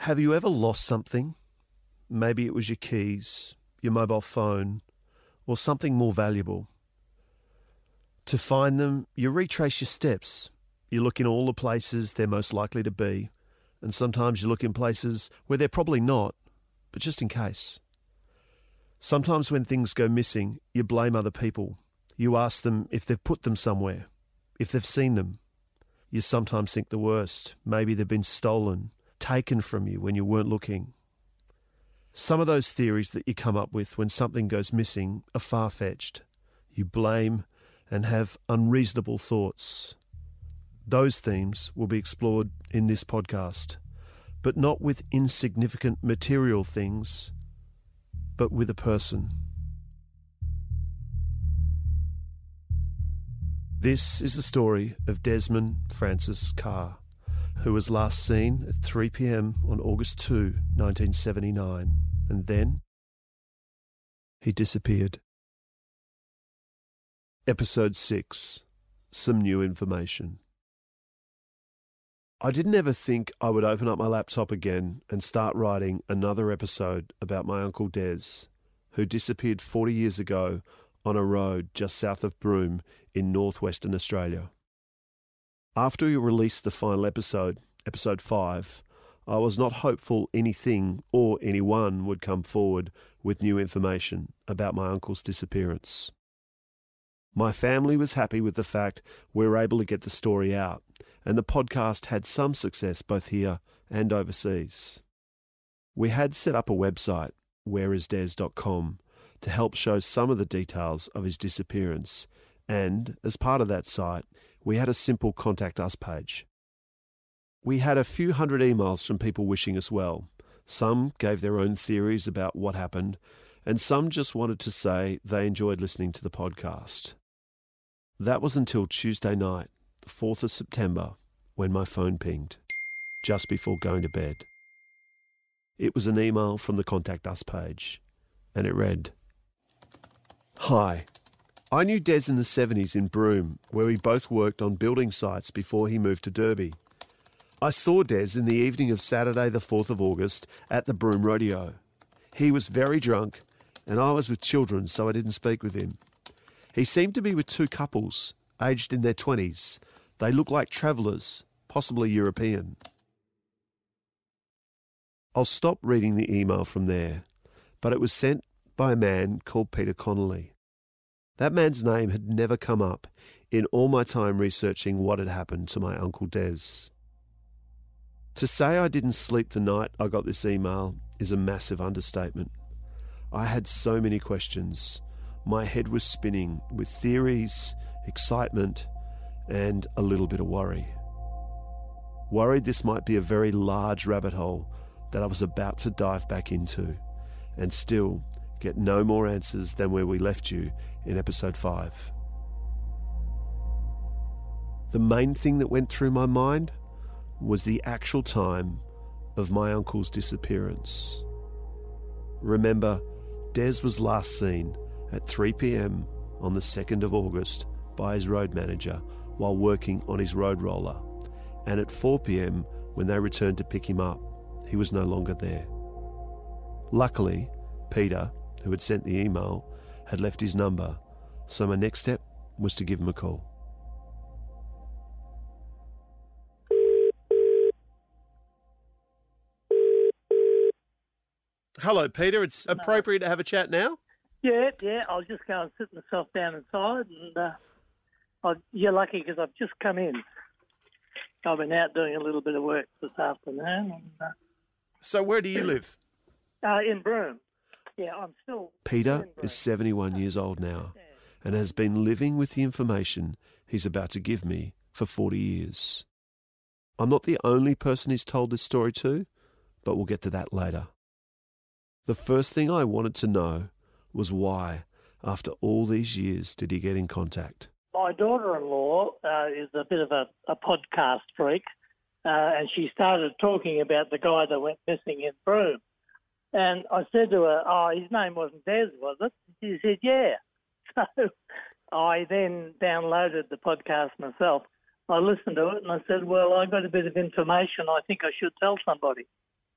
Have you ever lost something? Maybe it was your keys, your mobile phone, or something more valuable. To find them, you retrace your steps. You look in all the places they're most likely to be, and sometimes you look in places where they're probably not, but just in case. Sometimes when things go missing, you blame other people. You ask them if they've put them somewhere, if they've seen them. You sometimes think the worst. Maybe they've been stolen, taken from you when you weren't looking. Some of those theories that you come up with when something goes missing are far-fetched. You blame and have unreasonable thoughts. Those themes will be explored in this podcast, but not with insignificant material things, but with a person. This is the story of Desmond Francis Carr, who was last seen at 3 p.m. on August 2, 1979, and then he disappeared. Episode 6. Some new information. I didn't ever think I would open up my laptop again and start writing another episode about my Uncle Des, who disappeared 40 years ago on a road just south of Broome in northwestern Australia. After we released the final episode, episode 5, I was not hopeful anything or anyone would come forward with new information about my uncle's disappearance. My family was happy with the fact we were able to get the story out, and the podcast had some success both here and overseas. We had set up a website, whereisdes.com, to help show some of the details of his disappearance, and as part of that site, we had a simple Contact Us page. We had a few hundred emails from people wishing us well. Some gave their own theories about what happened, and some just wanted to say they enjoyed listening to the podcast. That was until Tuesday night, the 4th of September, when my phone pinged, just before going to bed. It was an email from the Contact Us page, and it read, "Hi. I knew Des in the 70s in Broome, where we both worked on building sites before he moved to Derby. I saw Des in the evening of Saturday the 4th of August at the Broome Rodeo. He was very drunk, and I was with children, so I didn't speak with him. He seemed to be with two couples, aged in their 20s. They looked like travellers, possibly European." I'll stop reading the email from there, but it was sent by a man called Peter Connolly. That man's name had never come up in all my time researching what had happened to my Uncle Des. To say I didn't sleep the night I got this email is a massive understatement. I had so many questions. My head was spinning with theories, excitement, and a little bit of worry. Worried this might be a very large rabbit hole that I was about to dive back into, and still get no more answers than where we left you in episode 5. The main thing that went through my mind was the actual time of my uncle's disappearance. Remember, Des was last seen at 3 p.m. on the 2nd of August by his road manager while working on his road roller, and at 4 p.m. when they returned to pick him up, he was no longer there. Luckily, Peter, who had sent the email, had left his number, so my next step was to give him a call. Hello, Peter. It's appropriate to have a chat now? Yeah. I'll just go and sit myself down inside, and you're lucky because I've just come in. I've been out doing a little bit of work this afternoon. And, so where do you live? In Broome. Yeah, I'm still... Peter is 71 years old now and has been living with the information he's about to give me for 40 years. I'm not the only person he's told this story to, but we'll get to that later. The first thing I wanted to know was why, after all these years, did he get in contact? My daughter-in-law is a bit of a podcast freak, and she started talking about the guy that went missing in Broome. And I said to her, his name wasn't Des, was it? She said, yeah. So I then downloaded the podcast myself. I listened to it and I said, well, I got a bit of information I think I should tell somebody.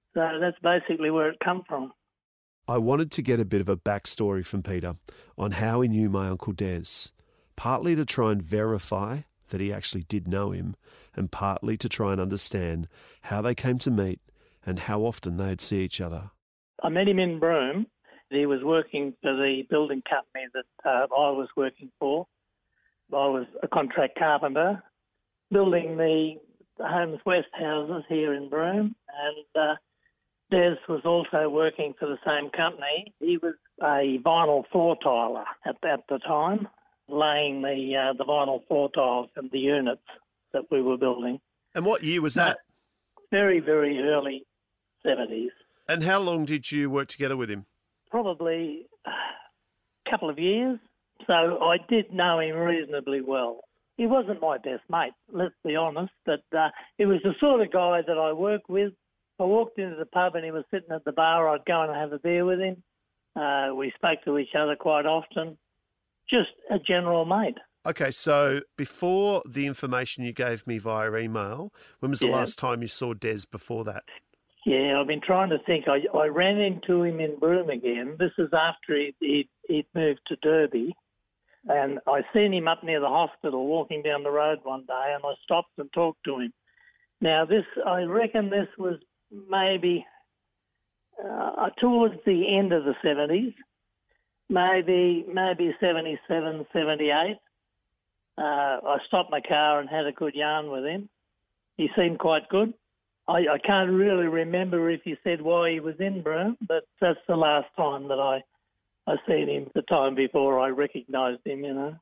So that's basically where it come from. I wanted to get a bit of a backstory from Peter on how he knew my Uncle Des, partly to try and verify that he actually did know him, and partly to try and understand how they came to meet and how often they'd see each other. I met him in Broome. He was working for the building company that I was working for. I was a contract carpenter, building the Homes West houses here in Broome, and Des was also working for the same company. He was a vinyl floor tiler at the time, laying the vinyl floor tiles and the units that we were building. And what year was that? Very, very early 70s. And how long did you work together with him? Probably a couple of years. So I did know him reasonably well. He wasn't my best mate, let's be honest, but he was the sort of guy that I worked with. I walked into the pub and he was sitting at the bar. I'd go and have a beer with him. We spoke to each other quite often. Just a general mate. Okay, so before the information you gave me via email, when was the last time you saw Des before that? Yeah, I've been trying to think. I ran into him in Broome again. This is after he'd moved to Derby. And I seen him up near the hospital walking down the road one day, and I stopped and talked to him. Now, I reckon this was maybe towards the end of the 70s, maybe 77, 78. I stopped my car and had a good yarn with him. He seemed quite good. I can't really remember if he said why he was in Broome, but that's the last time that I seen him, the time before I recognised him, you know.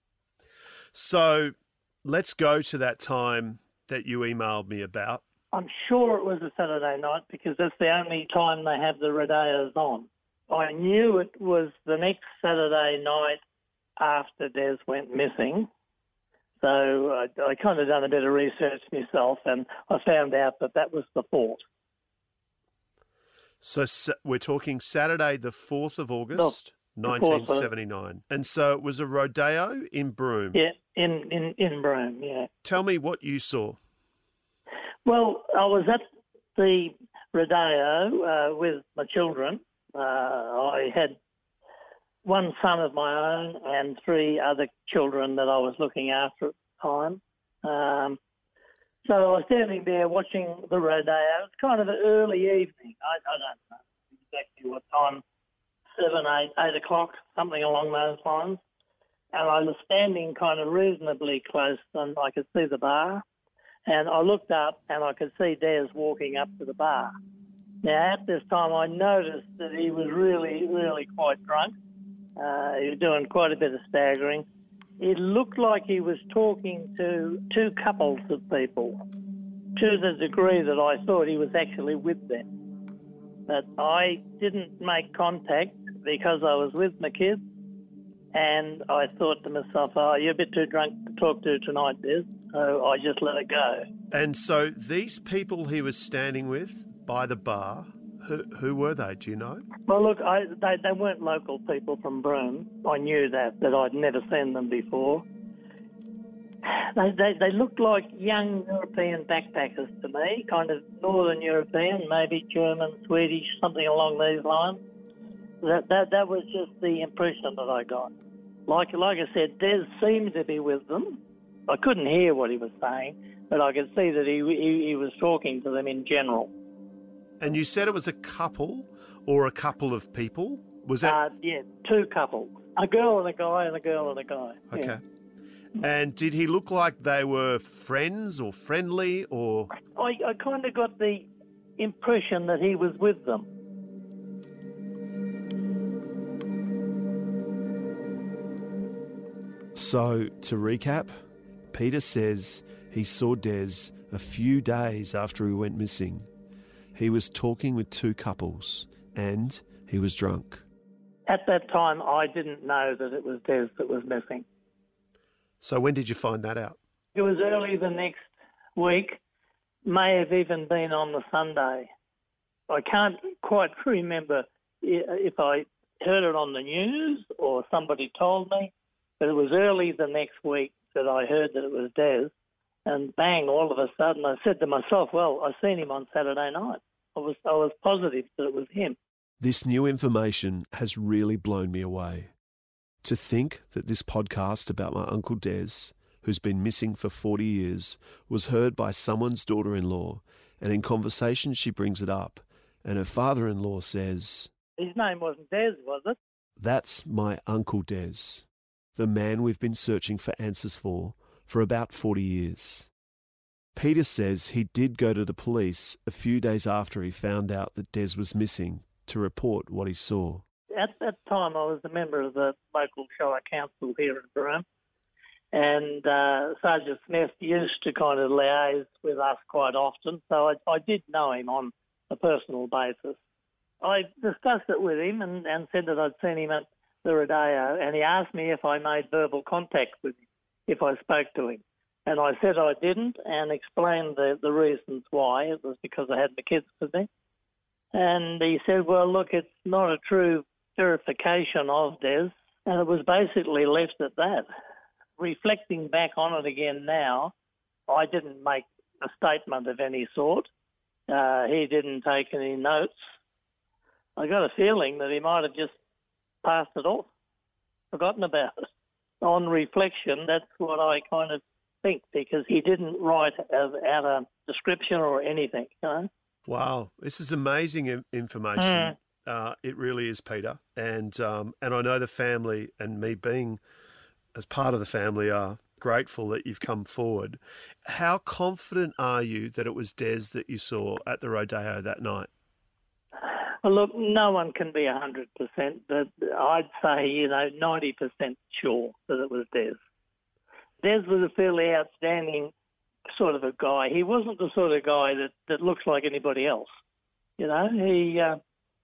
So let's go to that time that you emailed me about. I'm sure it was a Saturday night because that's the only time they have the Rodeos on. I knew it was the next Saturday night after Des went missing. So I kind of done a bit of research myself and I found out that was the 4th. So we're talking Saturday the 4th of August, 1979. And so it was a rodeo in Broome. Yeah, in Broome, yeah. Tell me what you saw. Well, I was at the rodeo with my children. I had one son of my own and 3 other children that I was looking after at the time. So I was standing there watching the rodeo. It was kind of an early evening. I don't know exactly what time, 7, 8 o'clock, something along those lines. And I was standing kind of reasonably close and I could see the bar. And I looked up and I could see Des walking up to the bar. Now, at this time, I noticed that he was really, really quite drunk. He was doing quite a bit of staggering. It looked like he was talking to 2 couples of people, to the degree that I thought he was actually with them. But I didn't make contact because I was with my kids, and I thought to myself, oh, you're a bit too drunk to talk to tonight, Des, so I just let it go. And so these people he was standing with by the bar, who were they, do you know? Well, look, they weren't local people from Broome. I knew that I'd never seen them before. They looked like young European backpackers to me, kind of Northern European, maybe German, Swedish, something along these lines. That was just the impression that I got. Like I said, Des seemed to be with them. I couldn't hear what he was saying, but I could see that he was talking to them in general. And you said it was a couple or a couple of people? Was that? Yeah, 2 couples. A girl and a guy and a girl and a guy. Okay. Yeah. And did he look like they were friends or friendly or? I kind of got the impression that he was with them. So, to recap, Peter says he saw Des a few days after he went missing. He was talking with 2 couples and he was drunk. At that time, I didn't know that it was Des that was missing. So when did you find that out? It was early the next week, may have even been on the Sunday. I can't quite remember if I heard it on the news or somebody told me, but it was early the next week that I heard that it was Des. And bang, all of a sudden I said to myself, well, I seen him on Saturday night. I was positive that it was him. This new information has really blown me away. To think that this podcast about my Uncle Des, who's been missing for 40 years, was heard by someone's daughter-in-law, and in conversation she brings it up, and her father-in-law says, His name wasn't Des, was it? "That's my Uncle Des, the man we've been searching for answers for about 40 years." Peter says he did go to the police a few days after he found out that Des was missing to report what he saw. At that time, I was a member of the local Shire Council here in Broome, and Sergeant Smith used to kind of liaise with us quite often, so I did know him on a personal basis. I discussed it with him and said that I'd seen him at the Rodeo, and he asked me if I made verbal contact with him, if I spoke to him. And I said I didn't, and explained the reasons why. It was because I had my kids with me. And he said, well, look, it's not a true verification of Des, and it was basically left at that. Reflecting back on it again now, I didn't make a statement of any sort. He didn't take any notes. I got a feeling that he might have just passed it off, forgotten about it. On reflection, that's what I kind of think, because he didn't write out a description or anything, you know. Wow, this is amazing information. It really is, Peter. And I know the family and me being as part of the family are grateful that you've come forward. How confident are you that it was Des that you saw at the Rodeo that night? Well, look, no one can be 100%, but I'd say, 90% sure that it was Des. Des was a fairly outstanding sort of a guy. He wasn't the sort of guy that looks like anybody else. He had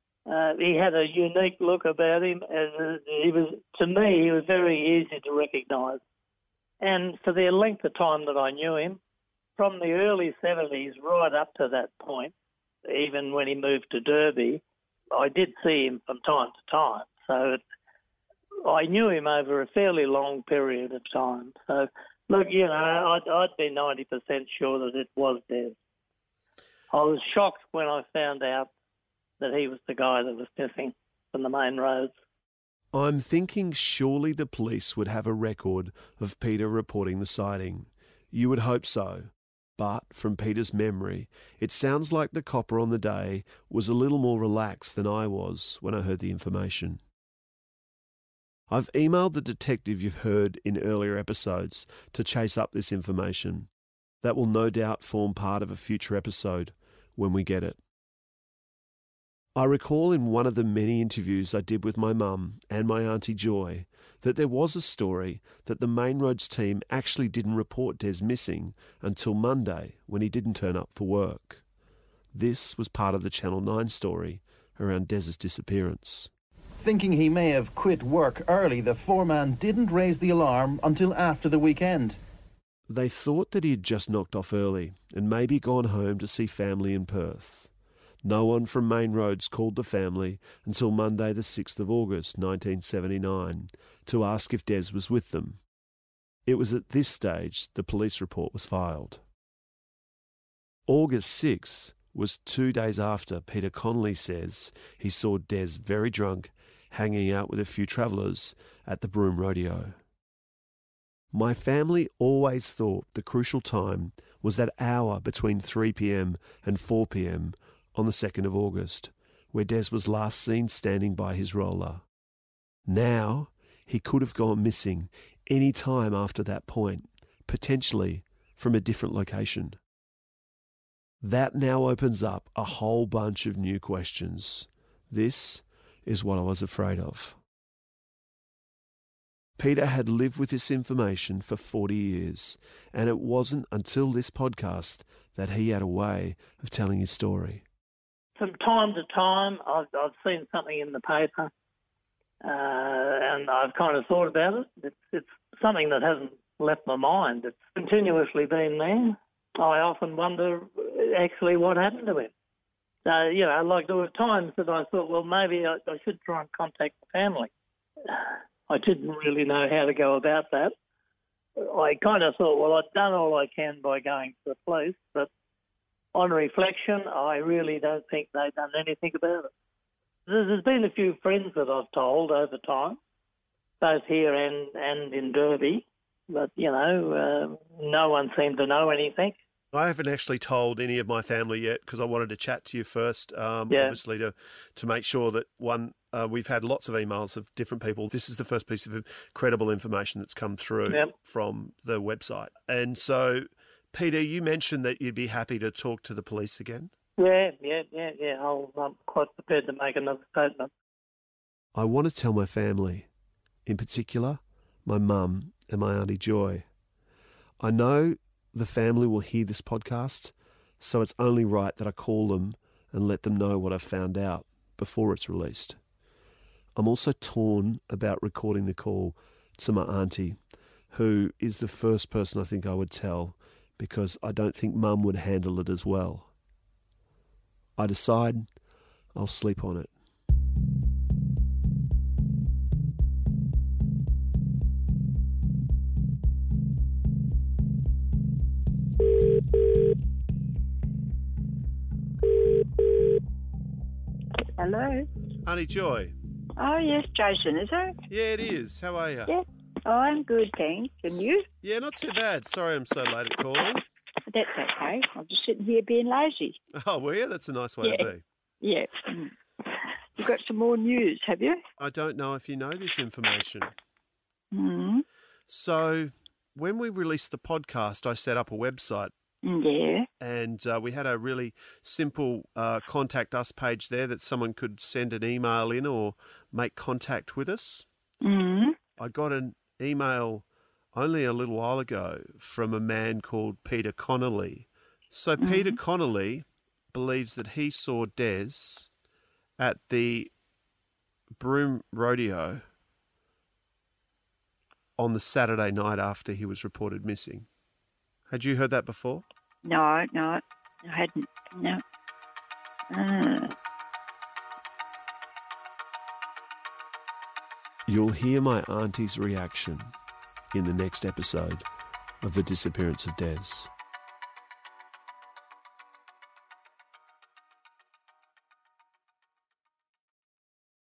a unique look about him. To me, he was very easy to recognise. And for the length of time that I knew him, from the early 70s right up to that point, even when he moved to Derby, I did see him from time to time. So I knew him over a fairly long period of time. So, look, I'd be 90% sure that it was Des. I was shocked when I found out that he was the guy that was missing from the main roads. I'm thinking surely the police would have a record of Peter reporting the sighting. You would hope so. But from Peter's memory, it sounds like the copper on the day was a little more relaxed than I was when I heard the information. I've emailed the detective you've heard in earlier episodes to chase up this information. That will no doubt form part of a future episode when we get it. I recall in one of the many interviews I did with my mum and my Auntie Joy that there was a story that the Main Roads team actually didn't report Des missing until Monday when he didn't turn up for work. This was part of the Channel 9 story around Des's disappearance. Thinking he may have quit work early, the foreman didn't raise the alarm until after the weekend. They thought that he had just knocked off early and maybe gone home to see family in Perth. No one from Main Roads called the family until Monday the 6th of August 1979 to ask if Des was with them. It was at this stage the police report was filed. August 6 was 2 days after Peter Connolly says he saw Des very drunk hanging out with a few travellers at the Broome Rodeo. My family always thought the crucial time was that hour between 3 p.m. and 4 p.m. on the 2nd of August, where Des was last seen standing by his roller. Now, he could have gone missing any time after that point, potentially from a different location. That now opens up a whole bunch of new questions. This is what I was afraid of. Peter had lived with this information for 40 years, and it wasn't until this podcast that he had a way of telling his story. From time to time, I've seen something in the paper, and I've kind of thought about it. It's something that hasn't left my mind. It's continuously been there. I often wonder actually what happened to him. Like there were times that I thought, well, maybe I should try and contact the family. I didn't really know how to go about that. I kind of thought, well, I've done all I can by going to the police, but on reflection, I really don't think they've done anything about it. There's been a few friends that I've told over time, both here and in Derby, but, no one seemed to know anything. I haven't actually told any of my family yet because I wanted to chat to you first, obviously to make sure that, we've had lots of emails of different people. This is the first piece of credible information that's come through from the website. And so, Peter, you mentioned that you'd be happy to talk to the police again. Yeah. I'm quite prepared to make another statement. I want to tell my family, in particular, my mum and my Auntie Joy. I know the family will hear this podcast, so it's only right that I call them and let them know what I've found out before it's released. I'm also torn about recording the call to my auntie, who is the first person I think I would tell, because I don't think Mum would handle it as well. I decide I'll sleep on it. Hello. Auntie Joy. Oh, yes, Jason, is it? Yeah, it is. How are you? Yeah. Oh, I'm good, thanks. And you? Yeah, not too bad. Sorry I'm so late at calling. That's okay. I'm just sitting here being lazy. Oh, were you? That's a nice way to be. Yeah. You've got some more news, have you? I don't know if you know this information. Mm. So when we released the podcast, I set up a website. Yeah. And we had a really simple contact us page there that someone could send an email in or make contact with us. Mm. I got an email only a little while ago from a man called Peter Connolly. So Peter Connolly believes that he saw Des at the Broome Rodeo on the Saturday night after he was reported missing. Had you heard that before? No, I hadn't. No. You'll hear my auntie's reaction in the next episode of The Disappearance of Des.